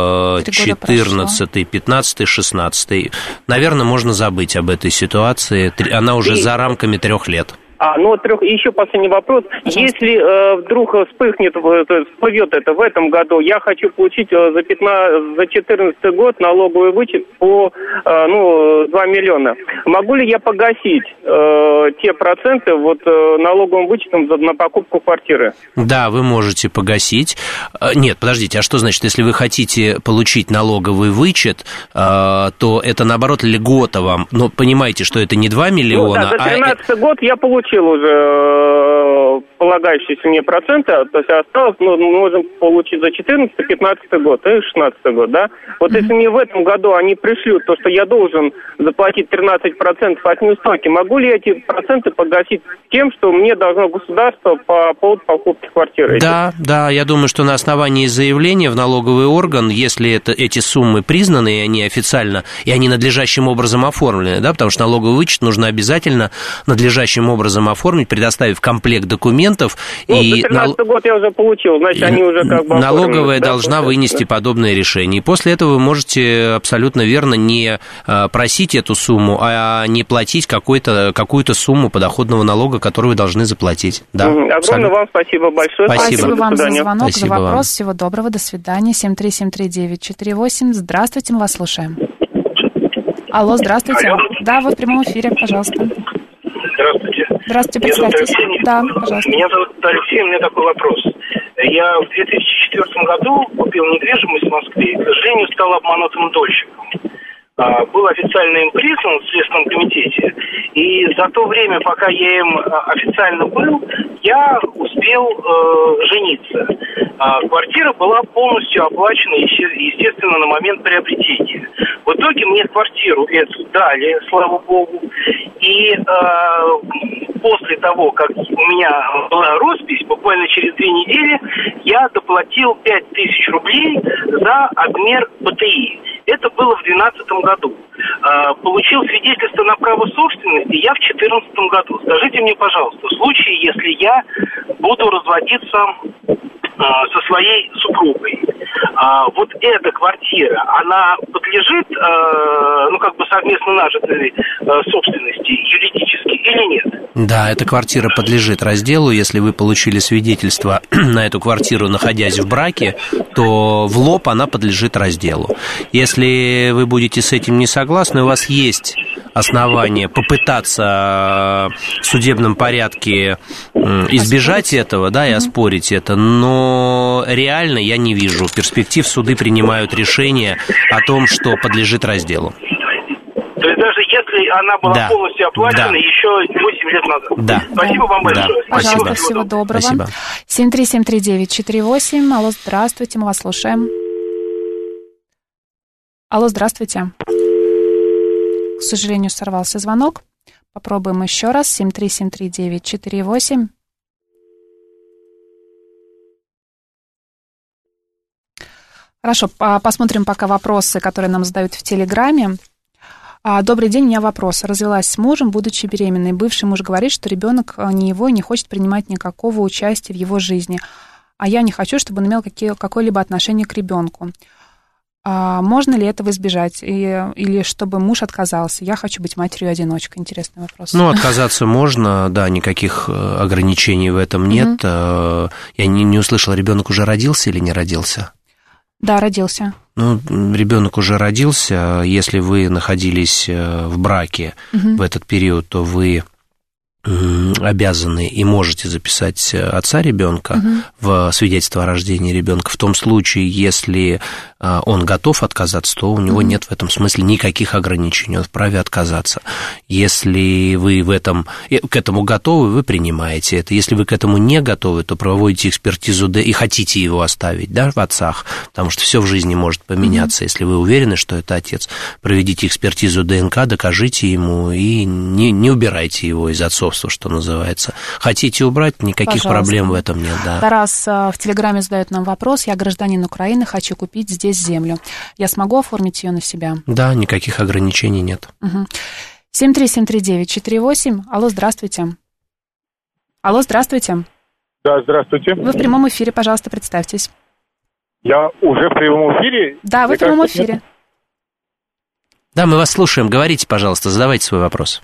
четырнадцатый, пятнадцатый, шестнадцатый, наверное, можно забыть об этой ситуации. Она уже И... за рамками трех лет. А, ну, трех... еще последний вопрос. Пожалуйста. Если э, вдруг вспыхнет, всплывет это в этом году, я хочу получить э, за, пятнадцатый, за четырнадцатый год налоговый вычет по, э, ну, два миллиона. Могу ли я погасить э, те проценты вот э, налоговым вычетом за, на покупку квартиры? Да, вы можете погасить. Нет, подождите, а что значит, если вы хотите получить налоговый вычет, э, то это, наоборот, льгота вам. Но понимаете, что это не два миллиона, ну, да, за тринадцатый а... год я получил уже э, полагающиеся мне проценты, то есть осталось, ну, мы можем получить за четырнадцатый, пятнадцатый год и шестнадцатый год, да? Вот mm-hmm. если мне в этом году они пришлют то, что я должен заплатить тринадцать процентов от неустойки, могу ли эти проценты погасить тем, что мне должно государство по поводу покупки квартиры? Да, да, я думаю, что на основании заявления в налоговый орган, если это, эти суммы признаны, и они официально, и они надлежащим образом оформлены, да, потому что налоговый вычет нужно обязательно надлежащим образом оформить, предоставив комплект документов. Ну, и за тринадцатый год я уже получил, значит, они уже как бы... Налоговая да, должна вынести да? подобное решение. И после этого вы можете абсолютно верно не просить эту сумму, а не платить какой-то, какую-то сумму подоходного налога, которую вы должны заплатить. Да, Огромное абсолютно. Вам спасибо большое. Спасибо, спасибо вам за звонок, спасибо за вопрос. Вам. Всего доброго, до свидания. семь три семь три девять четыре восемь. Здравствуйте, мы вас слушаем. Алло, здравствуйте. Алло. Да, вы в прямом эфире, пожалуйста. Здравствуйте. Здравствуйте, представьтесь. Да, пожалуйста. Меня зовут Алексей, у меня такой вопрос. Я в две тысячи четвёртом году купил недвижимость в Москве и, к сожалению, стал обманутым дольщиком. Был официально им признан в Следственном комитете, и за то время, пока я им официально был, я успел э, жениться. А квартира была полностью оплачена, естественно, на момент приобретения. В итоге мне квартиру эту дали, слава богу, и э, после того, как у меня была роспись, буквально через две недели, я доплатил пять тысяч рублей за обмер БТИ. Это было в две тысячи двенадцатом году. А, получил свидетельство на право собственности я в две тысячи четырнадцатом году. Скажите мне, пожалуйста, в случае, если я буду разводиться а, со своей супругой, а, вот эта квартира, она подлежит, а, ну, как бы совместно нажитой а, собственности юридически или нет? Да, эта квартира подлежит разделу. Если вы получили свидетельство на эту квартиру, находясь в браке, то в лоб она подлежит разделу. Если вы будете с этим не согласны, у вас есть основания попытаться в судебном порядке избежать этого, да, и оспорить это, но реально я не вижу перспектив. Суды принимают решение о том, что подлежит разделу. То есть даже если она была да. полностью оплачена да. еще восемь лет назад. Да. Спасибо вам большое. Да. Пожалуйста, Спасибо. всего доброго. Спасибо. семь три семь три девять четыре восемь. Алло, здравствуйте, мы вас слушаем. Алло, здравствуйте. К сожалению, сорвался звонок. Попробуем еще раз. семь три семь три девять четыре восемь. Хорошо, посмотрим пока вопросы, которые нам задают в Телеграме. Добрый день, у меня вопрос. Развелась с мужем, будучи беременной. Бывший муж говорит, что ребенок не его и не хочет принимать никакого участия в его жизни. А я не хочу, чтобы он имел какие, какое-либо отношение к ребенку. А можно ли этого избежать? И, или чтобы муж отказался? Я хочу быть матерью-одиночкой. Интересный вопрос. Ну, отказаться можно, да, никаких ограничений в этом нет. Mm-hmm. Я не, не услышала, ребенок уже родился или не родился? Да, родился. Ну, ребенок уже родился. Если вы находились в браке угу. в этот период, то вы обязаны и можете записать отца ребенка угу. в свидетельство о рождении ребенка. В том случае, если он готов отказаться, то у него угу. нет в этом смысле никаких ограничений, он вправе отказаться. Если вы в этом, к этому готовы, вы принимаете это. Если вы к этому не готовы, то проводите экспертизу и хотите его оставить, да, в отцах, потому что все в жизни может поменяться. Угу. Если вы уверены, что это отец, проведите экспертизу ДНК, докажите ему и не, не убирайте его из отцовства, что называется. Хотите убрать, никаких Пожалуйста. Проблем в этом нет. Да. Тарас в Телеграме задает нам вопрос. Я гражданин Украины, хочу купить здесь землю. Я смогу оформить ее на себя? Да, никаких ограничений нет. Угу. семь три семь три девять четыре восемь. Алло, здравствуйте. Алло, здравствуйте. Да, здравствуйте. Вы в прямом эфире, пожалуйста, представьтесь. Я уже в прямом эфире? Да, вы Мне в прямом кажется, эфире. нет. Да, мы вас слушаем. Говорите, пожалуйста, задавайте свой вопрос.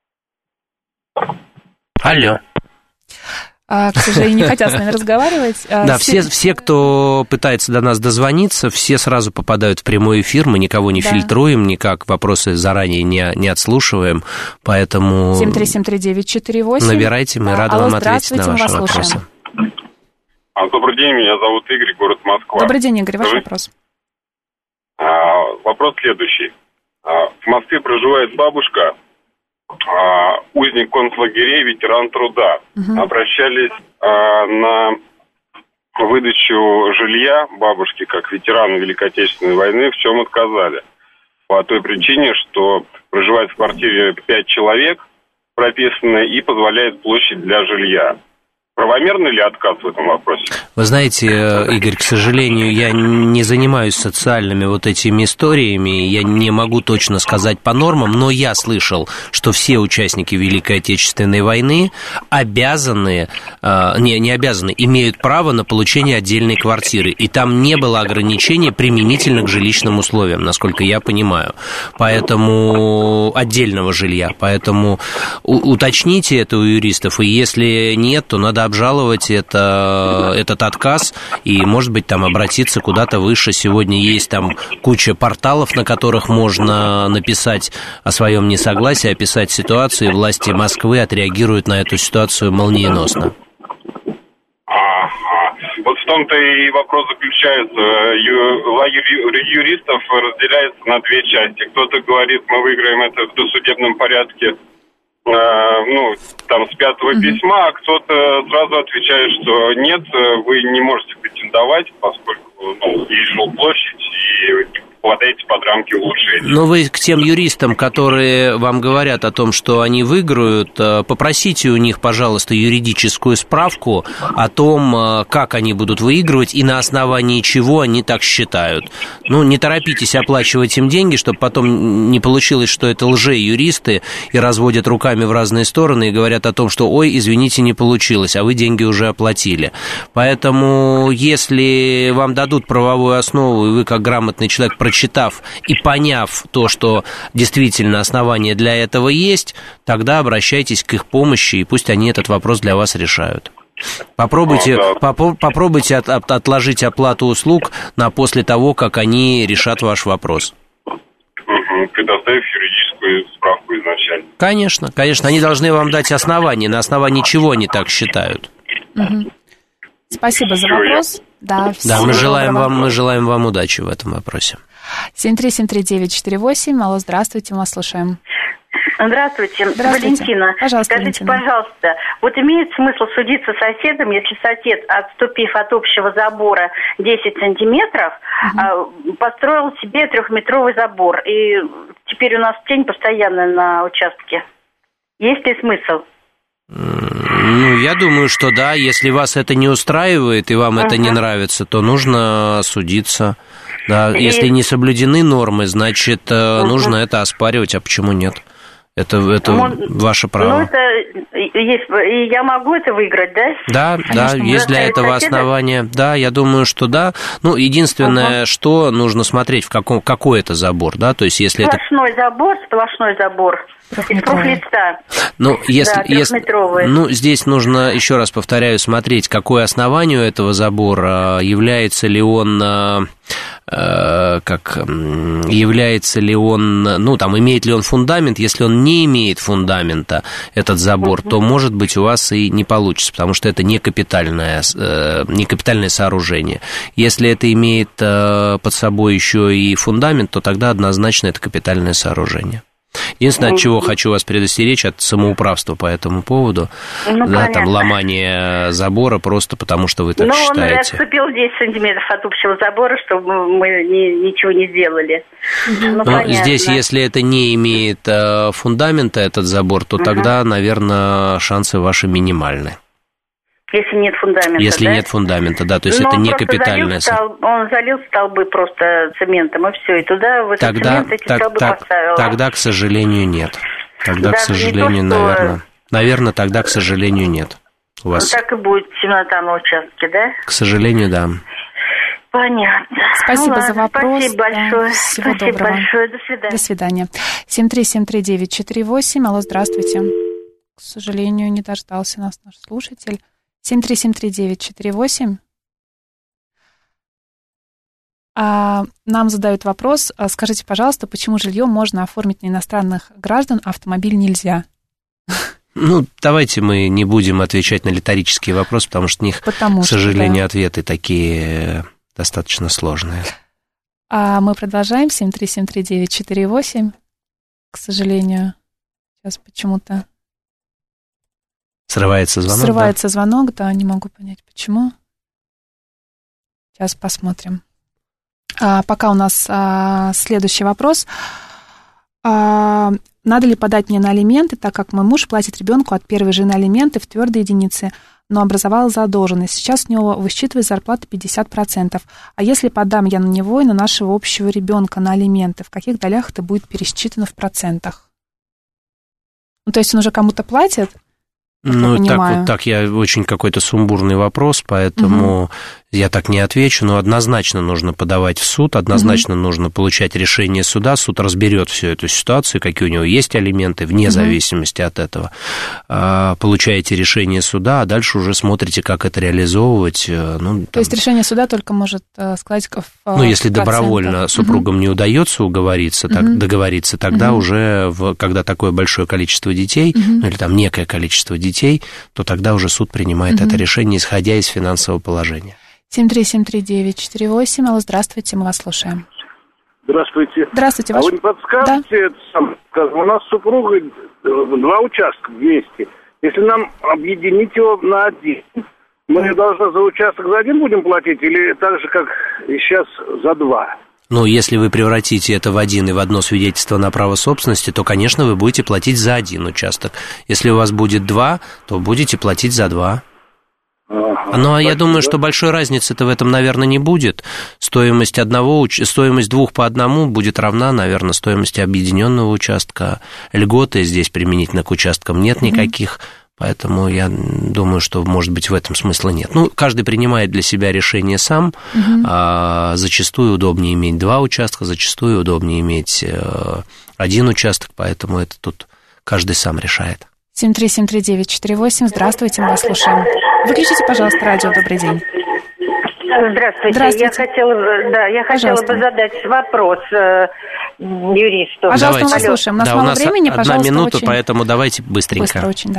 Алло. А, к сожалению, не хотят с нами разговаривать. Да, все, все, кто пытается до нас дозвониться, все сразу попадают в прямой эфир, мы никого не да. фильтруем, никак вопросы заранее не, не отслушиваем, поэтому... семь три семь три девять четыре восемь. Набирайте, мы рады Алло, вам ответить на ваши вопросы. А, добрый день, меня зовут Игорь, город Москва. Добрый день, Игорь, ваш Скажите, вопрос. А, вопрос следующий. А, в Москве проживает бабушка, а, узник концлагерей, ветеран труда. Угу. Обращались а, на выдачу жилья бабушки, как ветерану Великой Отечественной войны, в чем отказали. По той причине, что проживает в квартире пять человек, прописано, и позволяет площадь для жилья. Правомерный ли отказ в этом вопросе? Вы знаете, Игорь, к сожалению, я не занимаюсь социальными вот этими историями, я не могу точно сказать по нормам, но я слышал, что все участники Великой Отечественной войны обязаны, не, не обязаны, имеют право на получение отдельной квартиры, и там не было ограничений применительно к жилищным условиям, насколько я понимаю, поэтому отдельного жилья, поэтому уточните это у юристов, и если нет, то надо обжаловать это, этот отказ и, может быть, там обратиться куда-то выше. Сегодня есть там куча порталов, на которых можно написать о своем несогласии, описать ситуацию, и власти Москвы отреагируют на эту ситуацию молниеносно. Ага. Вот в том-то и вопрос заключается. Лагерь юристов разделяется на две части. Кто-то говорит, мы выиграем это в досудебном порядке, ну, там, с пятого mm-hmm. письма, а кто-то сразу отвечает, что нет, вы не можете претендовать, поскольку, ну, есть жилплощадь, и попадаете под рамки улучшения. Но вы к тем юристам, которые вам говорят о том, что они выиграют, попросите у них, пожалуйста, юридическую справку о том, как они будут выигрывать и на основании чего они так считают. Ну, не торопитесь оплачивать им деньги, чтобы потом не получилось, что это лже-юристы и разводят руками в разные стороны и говорят о том, что, ой, извините, не получилось, а вы деньги уже оплатили. Поэтому, если вам дадут правовую основу, и вы, как грамотный человек, прочитав и поняв то, что действительно основания для этого есть, тогда обращайтесь к их помощи, и пусть они этот вопрос для вас решают. Попробуйте, а, да. попо- попробуйте от, от, отложить оплату услуг на после того, как они решат ваш вопрос. Угу, предоставив юридическую справку изначально. Конечно, конечно, они должны вам дать основания, на основании чего они так считают. Угу. Спасибо за вопрос. Да, да, мы желаем вам, мы желаем вам удачи в этом вопросе. семь три семь три девять четыре восемь. Алло, здравствуйте, мы вас слушаем. Здравствуйте, Здравствуйте. Валентина. Пожалуйста, Скажите, Валентина. пожалуйста, вот имеет смысл судиться с соседом, если сосед, отступив от общего забора десять сантиметров, угу. построил себе трехметровый забор, и теперь у нас тень постоянная на участке. Есть ли смысл? Ну, я думаю, что да. Если вас это не устраивает и вам uh-huh. это не нравится, то нужно судиться. Да, и... Если не соблюдены нормы, значит, uh-huh. нужно это оспаривать, а почему нет? Это, это Он... ваше право. Ну, это есть, и я могу это выиграть, да? Да, Конечно. да, есть для этого соседа? основания. Да, я думаю, что да. Ну, единственное, uh-huh. что нужно смотреть, в каком, какой это забор, да, то есть если сплошной это... забор, сплошной забор. Из профлиста. Ну, если, да, если, ну, здесь нужно, еще раз повторяю, смотреть, какое основание у этого забора, является ли он, э, как, является ли он, ну, там, имеет ли он фундамент. Если он не имеет фундамента, этот забор, uh-huh. то, может быть, у вас и не получится, потому что это не капитальное, э, не капитальное сооружение. Если это имеет э, под собой еще и фундамент, то тогда однозначно это капитальное сооружение. Единственное, от чего хочу вас предостеречь, от самоуправства по этому поводу, ну, да, там, ломание забора просто потому, что вы так Но считаете. Он отступил десять сантиметров от общего забора, чтобы мы ни, ничего не сделали. Ну, Но здесь, если это не имеет э, фундамента, этот забор, то угу. тогда, наверное, шансы ваши минимальны. Если нет фундамента, Если да? нет фундамента, да, то есть Но это он не капитальное. Залил столб, он залил столбы просто цементом, и все, и туда в этот тогда, цемент эти так, столбы так, поставила. Тогда, к сожалению, нет. Тогда, Даже к сожалению, то, что... наверное, наверное, тогда, к сожалению, нет. У вас... Так и будет темнота на участке, да? К сожалению, да. Понятно. Спасибо ну, за вопрос. Спасибо большое. Да, всего спасибо доброго. большое. До свидания. До свидания. семь три семь три девять четыре восемь. Алло, здравствуйте. К сожалению, не дождался нас наш слушатель. семь три семь три девять четыре восемь. А, нам задают вопрос. Скажите, пожалуйста, почему жилье можно оформить на иностранных граждан, а автомобиль нельзя? Ну, давайте мы не будем отвечать на риторические вопросы, потому что на них, потому к сожалению, что, да. ответы такие достаточно сложные. А мы продолжаем. семь три семь три девять четыре восемь. К сожалению, сейчас почему-то... Срывается звонок, Срывается да? звонок, да, не могу понять, почему. Сейчас посмотрим. А, пока у нас а, следующий вопрос. А, надо ли подать мне на алименты, так как мой муж платит ребенку от первой жены алименты в твердой единице, но образовал задолженность. Сейчас у него высчитывает зарплата пятьдесят процентов. А если подам я на него и на нашего общего ребенка на алименты, в каких долях это будет пересчитано в процентах? Ну, то есть он уже кому-то платит? Ну, так вот так я очень какой-то сумбурный вопрос, поэтому угу. я так не отвечу, но однозначно нужно подавать в суд, однозначно угу. нужно получать решение суда, суд разберет всю эту ситуацию, какие у него есть алименты, вне угу. зависимости от этого. Получаете решение суда, а дальше уже смотрите, как это реализовывать. Ну, там... То есть решение суда только может сказать в Ну, если добровольно супругам угу. не удается уговориться, так, угу. договориться, тогда угу. уже, в, когда такое большое количество детей, угу. ну, или там некое количество детей, детей, то тогда уже суд принимает угу. это решение, исходя из финансового положения. семь три семь три девять четыре восемь. Алло, здравствуйте, мы вас слушаем. Здравствуйте. Здравствуйте. А ваш... вы не подскажете, да? это сам, у нас с супругой два участка вместе. Если нам объединить его на один, мы должны за участок за один будем платить или так же, как и сейчас, за два? Ну, если вы превратите это в один и в одно свидетельство на право собственности, то, конечно, вы будете платить за один участок. Если у вас будет два, то будете платить за два. Ага, ну, а я думаю, что большой разницы-то в этом, наверное, не будет. Стоимость одного, стоимость двух по одному будет равна, наверное, стоимости объединенного участка. Льготы здесь применительно к участкам нет никаких. Mm-hmm. Поэтому я думаю, что, может быть, в этом смысла нет. Ну, каждый принимает для себя решение сам. Угу. А, зачастую удобнее иметь два участка, зачастую удобнее иметь э, один участок, поэтому это тут каждый сам решает. семь три семь три девять четыре восемь. Здравствуйте, мы вас слушаем. Выключите, пожалуйста, радио. Добрый день. Здравствуйте. Здравствуйте. Я хотела, да, я хотела бы задать вопрос э, юристу. Пожалуйста, давайте. мы вас слушаем. У нас да, мало у нас времени, одна пожалуйста, минута, очень... поэтому давайте быстренько. Быстро очень, да.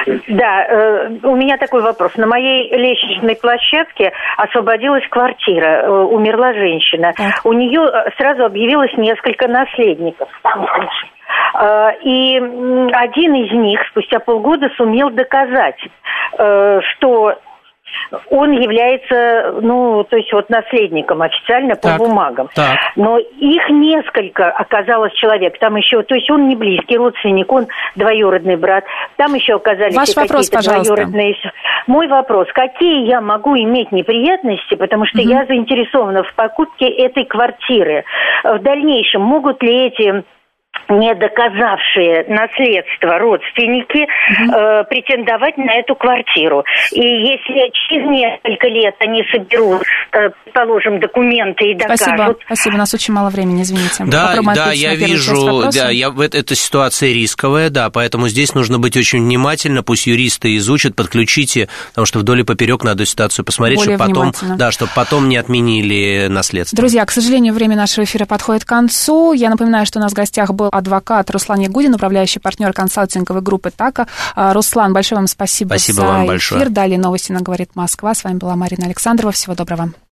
Да, э, у меня такой вопрос. На моей лестничной площадке освободилась квартира, э, умерла женщина. Так. У нее сразу объявилось несколько наследников. Э, и один из них спустя полгода сумел доказать, э, что он является, ну, то есть вот наследником официально по так, бумагам. Так. Но их несколько оказалось человек. Там еще, то есть он не близкий родственник, он двоюродный брат. Там еще оказались Ваш вопрос, какие-то пожалуйста. двоюродные. Мой вопрос: какие я могу иметь неприятности, потому что угу. я заинтересована в покупке этой квартиры. В дальнейшем могут ли эти не доказавшие наследство родственники угу. э, претендовать на эту квартиру. И если через несколько лет они соберут, э, положим, документы и докажут... Спасибо, спасибо, у нас очень мало времени, извините. Да, да, я вижу, да, я, эта ситуация рисковая, да, поэтому здесь нужно быть очень внимательно, пусть юристы изучат, подключите, потому что вдоль и поперек надо эту ситуацию посмотреть, чтобы потом, да, чтобы потом не отменили наследство. Друзья, к сожалению, время нашего эфира подходит к концу. Я напоминаю, что у нас в гостях был адвокат Руслан Ягудин, управляющий партнер консалтинговой группы ТАКа. Руслан, большое вам спасибо, спасибо за вам эфир. Большое. Далее новости на «Говорит Москва». С вами была Марина Александрова. Всего доброго.